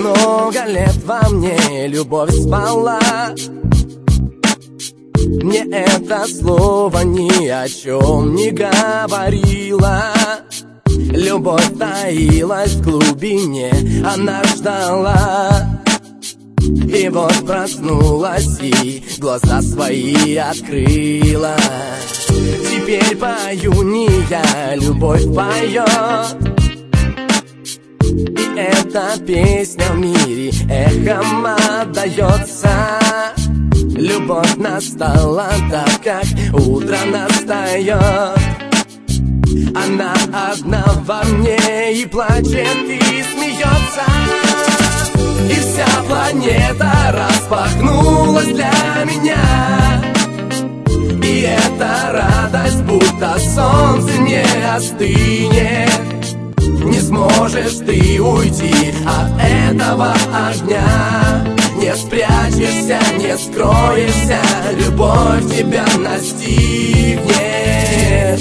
много лет во мне любовь спала. Мне это слово ни о чем не говорило. Любовь таилась в глубине, она ждала. И вот проснулась и глаза свои открыла. Теперь пою не я, любовь поет. И эта песня в мире эхом отдается. Любовь настала так, как утро настает. Она одна во мне и плачет, и смеется. И вся планета распахнулась для меня. И эта радость, будто солнце не остынет. Не сможешь ты уйти от этого огня. Не спрячешься, не скроешься, любовь тебя настигнет.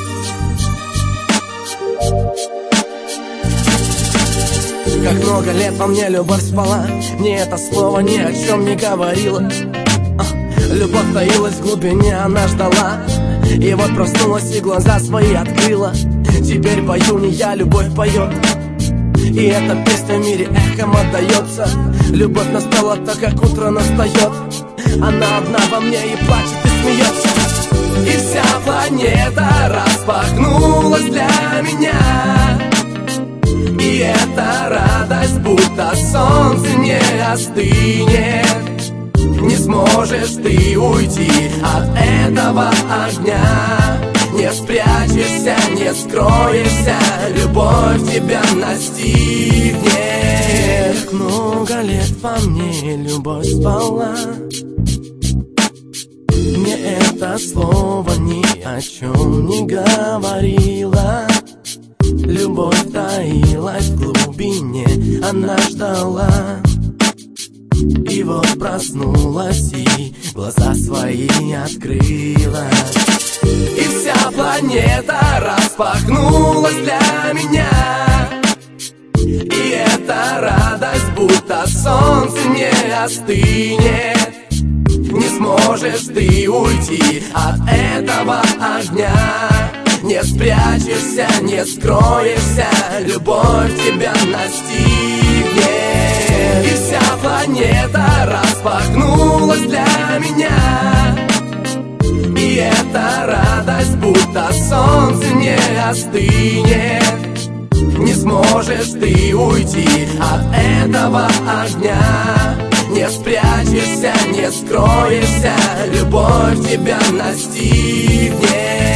Как много лет во мне любовь спала. Мне это слово ни о чем не говорило. Любовь таилась в глубине, она ждала. И вот проснулась и глаза свои открыла. Теперь пою не я, любовь поет. И эта песня в мире эхом отдается. Любовь настала так, как утро настает. Она одна во мне и плачет, и смеется. И вся планета распахнулась для меня. И эта радость, будто солнце не остынет. Не сможешь ты уйти от этого огня. Не спрячешься, не скроешься, любовь тебя настигнет. Как много лет во мне любовь спала. Мне это слово ни о чем не говорило. Любовь таилась в глубине, она ждала. И вот проснулась и глаза свои открыла. И вся планета распахнулась для меня. И эта радость, будто солнце не остынет. Не сможешь ты уйти от этого огня. Не спрячешься, не скроешься, любовь тебя настигнет. И вся планета распахнулась для меня. И эта радость, будто солнце не остынет. Не сможешь ты уйти от этого огня. Не спрячешься, не скроешься, любовь тебя настигнет.